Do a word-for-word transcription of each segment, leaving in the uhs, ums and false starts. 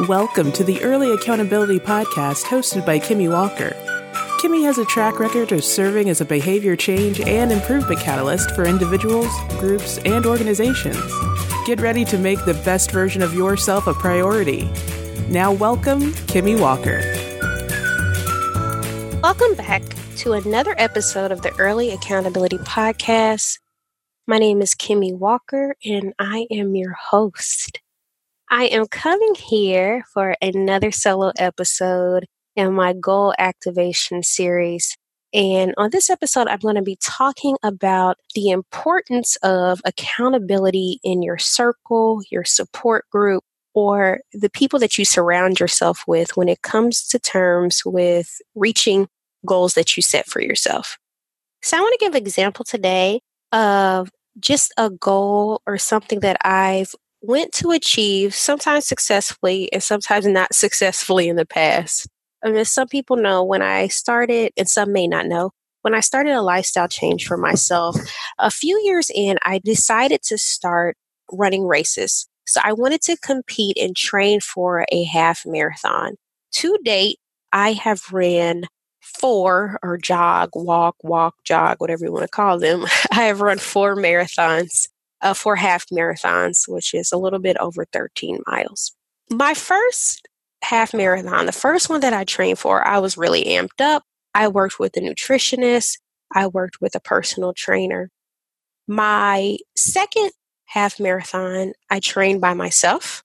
Welcome to the Early Accountability Podcast hosted by Kimmy Walker. Kimmy has a track record of serving as a behavior change and improvement catalyst for individuals, groups, and organizations. Get ready to make the best version of yourself a priority. Now welcome, Kimmy Walker. Welcome back to another episode of the Early Accountability Podcast. My name is Kimmy Walker, and I am your host. I am coming here for another solo episode in my goal activation series. And on this episode, I'm going to be talking about the importance of accountability in your circle, your support group, or the people that you surround yourself with when it comes to terms with reaching goals that you set for yourself. So I want to give an example today of just a goal or something that I've went to achieve, sometimes successfully and sometimes not successfully in the past. I mean, some people know when I started, and some may not know, when I started a lifestyle change for myself, a few years in, I decided to start running races. So I wanted to compete and train for a half marathon. To date, I have ran four or jog, walk, walk, jog, whatever you want to call them. I have run four marathons. Uh, four half marathons, which is a little bit over thirteen miles. My first half marathon, the first one that I trained for, I was really amped up. I worked with a nutritionist. I worked with a personal trainer. My second half marathon, I trained by myself.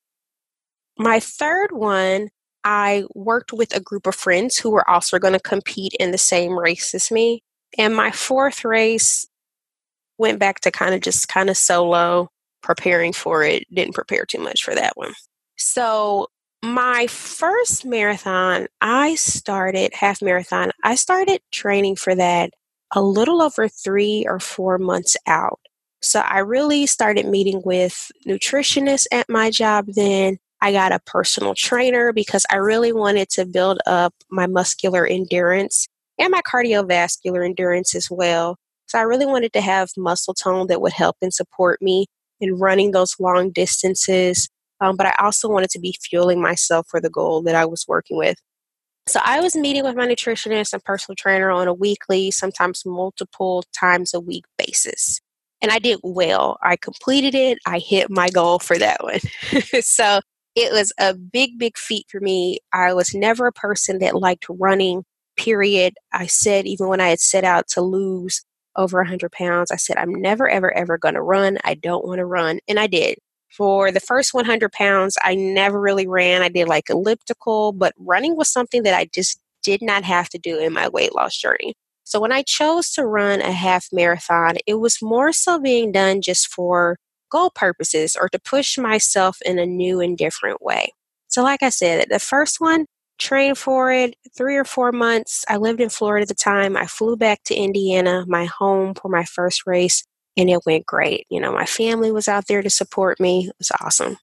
My third one, I worked with a group of friends who were also going to compete in the same race as me. And my fourth race, went back to kind of just kind of solo, preparing for it. Didn't prepare too much for that one. So my first marathon, I started, half marathon, I started training for that a little over three or four months out. So I really started meeting with nutritionists at my job then. I got a personal trainer because I really wanted to build up my muscular endurance and my cardiovascular endurance as well. So I really wanted to have muscle tone that would help and support me in running those long distances. Um, but I also wanted to be fueling myself for the goal that I was working with. So I was meeting with my nutritionist and personal trainer on a weekly, sometimes multiple times a week basis. And I did well. I completed it. I hit my goal for that one. So it was a big, big feat for me. I was never a person that liked running, period. I said, even when I had set out to lose over one hundred pounds, I said, I'm never, ever, ever going to run. I don't want to run. And I did. For the first one hundred pounds, I never really ran. I did like elliptical, but running was something that I just did not have to do in my weight loss journey. So when I chose to run a half marathon, it was more so being done just for goal purposes or to push myself in a new and different way. So like I said, the first one, trained for it three or four months. I lived in Florida at the time. I flew back to Indiana, my home, for my first race, and it went great. You know, my family was out there to support me. It was awesome.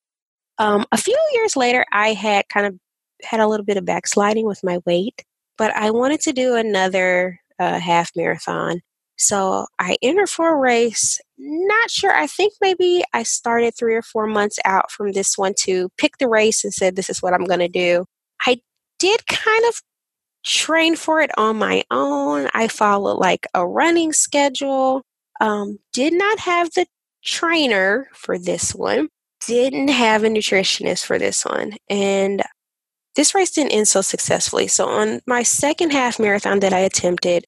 Um, a few years later, I had kind of had a little bit of backsliding with my weight, but I wanted to do another uh, half marathon. So I entered for a race. Not sure. I think maybe I started three or four months out from this one to pick the race and said, this is what I'm going to do. I did kind of train for it on my own. I followed like a running schedule. Um, did not have the trainer for this one. Didn't have a nutritionist for this one. And this race didn't end so successfully. So on my second half marathon that I attempted,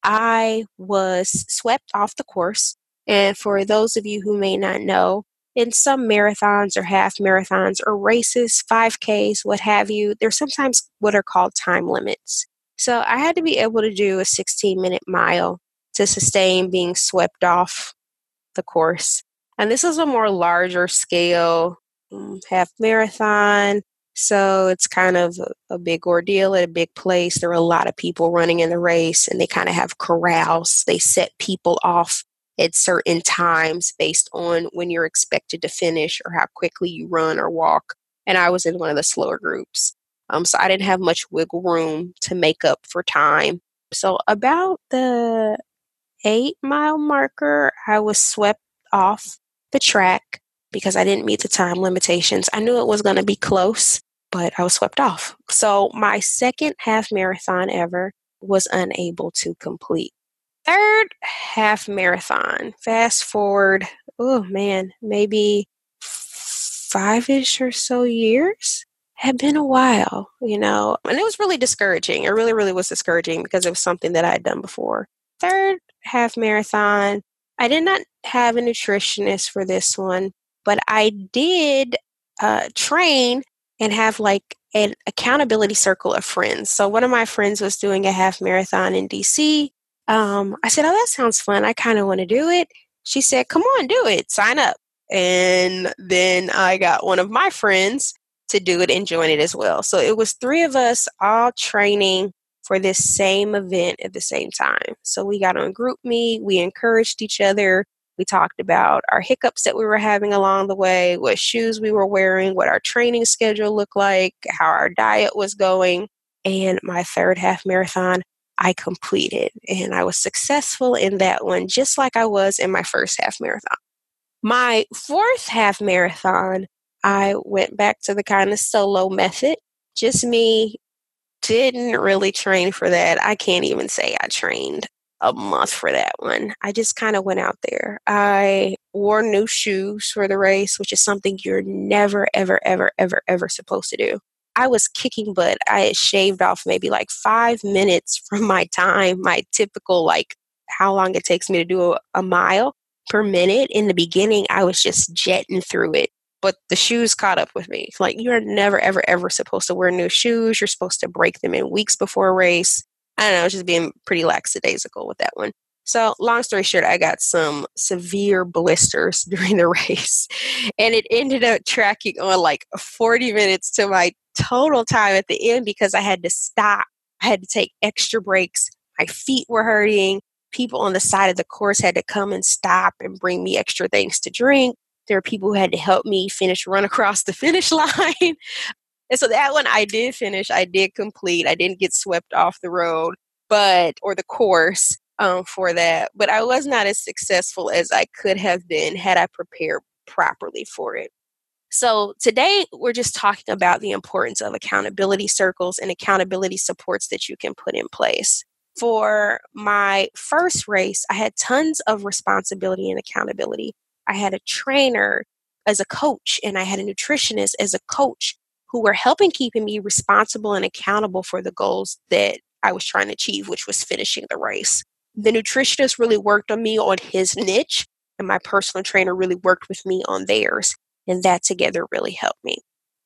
I was swept off the course. And for those of you who may not know, in some marathons or half marathons or races, five Ks, what have you, there's sometimes what are called time limits. So I had to be able to do a sixteen minute mile to sustain being swept off the course. And this is a more larger scale um, half marathon. So it's kind of a, a big ordeal at a big place. There are a lot of people running in the race, and they kind of have corrals. They set people off at certain times based on when you're expected to finish or how quickly you run or walk. And I was in one of the slower groups. Um, so I didn't have much wiggle room to make up for time. So about the eight mile marker, I was swept off the track because I didn't meet the time limitations. I knew it was going to be close. but I was swept off. So my second half marathon ever was unable to complete. Third half marathon, fast forward, oh man, maybe five-ish or so years. Had been a while, you know, and it was really discouraging. It really, really was discouraging because it was something that I had done before. Third half marathon, I did not have a nutritionist for this one, but I did uh, train and have like an accountability circle of friends. So one of my friends was doing a half marathon in D C. Um, I said, oh, that sounds fun. I kind of want to do it. She said, come on, do it. Sign up. And then I got one of my friends to do it and join it as well. So it was three of us all training for this same event at the same time. So we got on GroupMe, we encouraged each other. We talked about our hiccups that we were having along the way, what shoes we were wearing, what our training schedule looked like, how our diet was going. And my third half marathon, I completed. And I was successful in that one, just like I was in my first half marathon. My fourth half marathon, I went back to the kind of solo method. Just me, didn't really train for that. I can't even say I trained a month for that one. I just kind of went out there. I wore new shoes for the race, which is something you're never, ever, ever, ever, ever supposed to do. I was kicking butt. I had shaved off maybe like five minutes from my time, my typical, like how long it takes me to do a, a mile per minute. In the beginning, I was just jetting through it. But the shoes caught up with me. Like, you're never, ever, ever supposed to wear new shoes. You're supposed to break them in weeks before a race. I don't know, I was just being pretty lackadaisical with that one. So long story short, I got some severe blisters during the race. And it ended up tracking on like forty minutes to my total time at the end because I had to stop. I had to take extra breaks. My feet were hurting. People on the side of the course had to come and stop and bring me extra things to drink. There are people who had to help me finish, run across the finish line. And so that one I did finish. I did complete. I didn't get swept off the road, but, or the course um, for that. But I was not as successful as I could have been had I prepared properly for it. So today we're just talking about the importance of accountability circles and accountability supports that you can put in place. For my first race, I had tons of responsibility and accountability. I had a trainer as a coach, and I had a nutritionist as a coach who were helping keeping me responsible and accountable for the goals that I was trying to achieve, which was finishing the race. The nutritionist really worked on me on his niche, and my personal trainer really worked with me on theirs, and that together really helped me.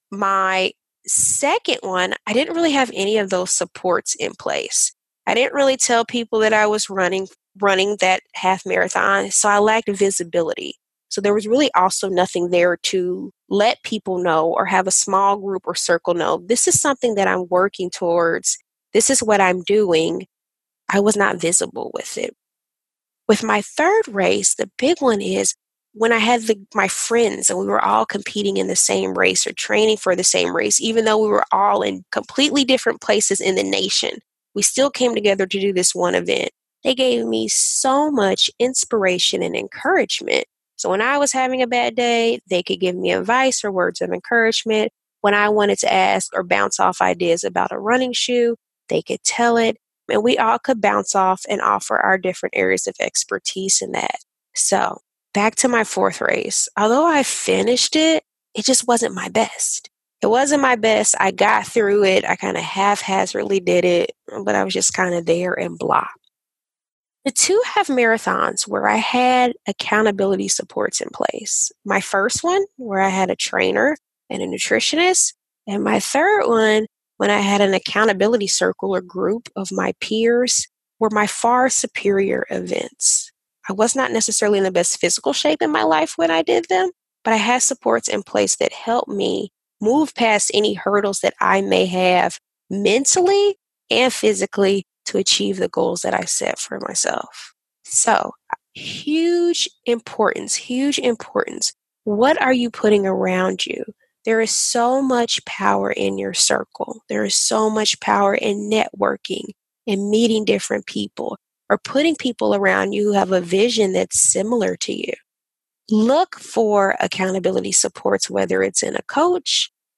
My second one, I didn't really have any of those supports in place. I didn't really tell people that I was running running that half marathon, so I lacked visibility. So there was really also nothing there to let people know or have a small group or circle know, this is something that I'm working towards. This is what I'm doing. I was not visible with it. With my third race, the big one is when I had the, my friends and we were all competing in the same race or training for the same race, even though we were all in completely different places in the nation, we still came together to do this one event. They gave me so much inspiration and encouragement. So when I was having a bad day, they could give me advice or words of encouragement. When I wanted to ask or bounce off ideas about a running shoe, they could tell it. And we all could bounce off and offer our different areas of expertise in that. So back to my fourth race. Although I finished it, it just wasn't my best. It wasn't my best. I got through it. I kind of haphazardly did it, but I was just kind of there and blah. The two half marathons where I had accountability supports in place. My first one, where I had a trainer and a nutritionist, and my third one, when I had an accountability circle or group of my peers, were my far superior events. I was not necessarily in the best physical shape in my life when I did them, but I had supports in place that helped me move past any hurdles that I may have mentally and physically to achieve the goals that I set for myself. So, huge importance, huge importance. What are you putting around you? There is so much power in your circle. There is so much power in networking and meeting different people or putting people around you who have a vision that's similar to you. Look for accountability supports, whether it's in a coach,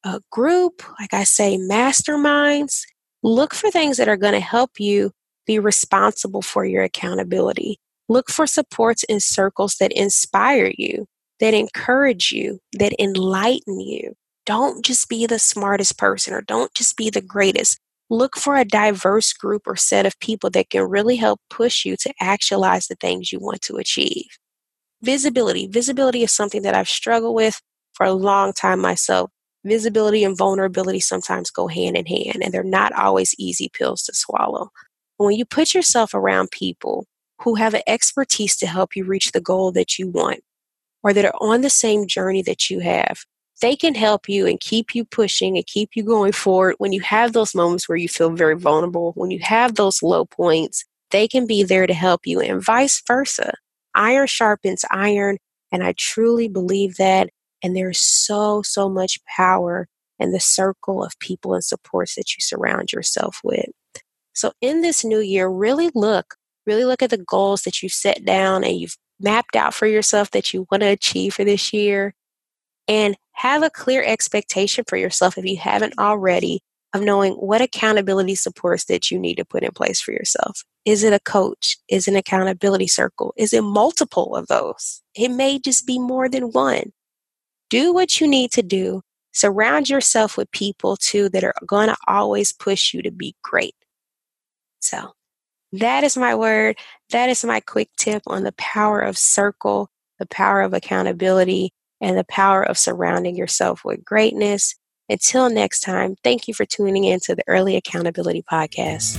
a group, like I say, masterminds. Look for things that are going to help you be responsible for your accountability. Look for supports in circles that inspire you, that encourage you, that enlighten you. Don't just be the smartest person or don't just be the greatest. Look for a diverse group or set of people that can really help push you to actualize the things you want to achieve. Visibility. Visibility is something that I've struggled with for a long time myself. Visibility and vulnerability sometimes go hand in hand, and they're not always easy pills to swallow. When you put yourself around people who have an expertise to help you reach the goal that you want, or that are on the same journey that you have, they can help you and keep you pushing and keep you going forward. When you have those moments where you feel very vulnerable, when you have those low points, they can be there to help you, and vice versa. Iron sharpens iron, and I truly believe that. And there's so, so much power in the circle of people and supports that you surround yourself with. So in this new year, really look, really look at the goals that you've set down and you've mapped out for yourself that you want to achieve for this year. And have a clear expectation for yourself, if you haven't already, of knowing what accountability supports that you need to put in place for yourself. Is it a coach? Is it an accountability circle? Is it multiple of those? It may just be more than one. Do what you need to do. Surround yourself with people, too, that are going to always push you to be great. So that is my word. That is my quick tip on the power of circle, the power of accountability, and the power of surrounding yourself with greatness. Until next time, thank you for tuning in to the Early Accountability Podcast.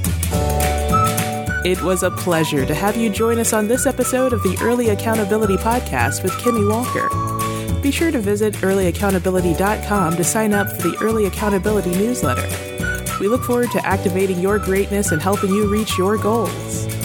It was a pleasure to have you join us on this episode of the Early Accountability Podcast with Kimmy Walker. Be sure to visit early accountability dot com to sign up for the Early Accountability newsletter. We look forward to activating your greatness and helping you reach your goals.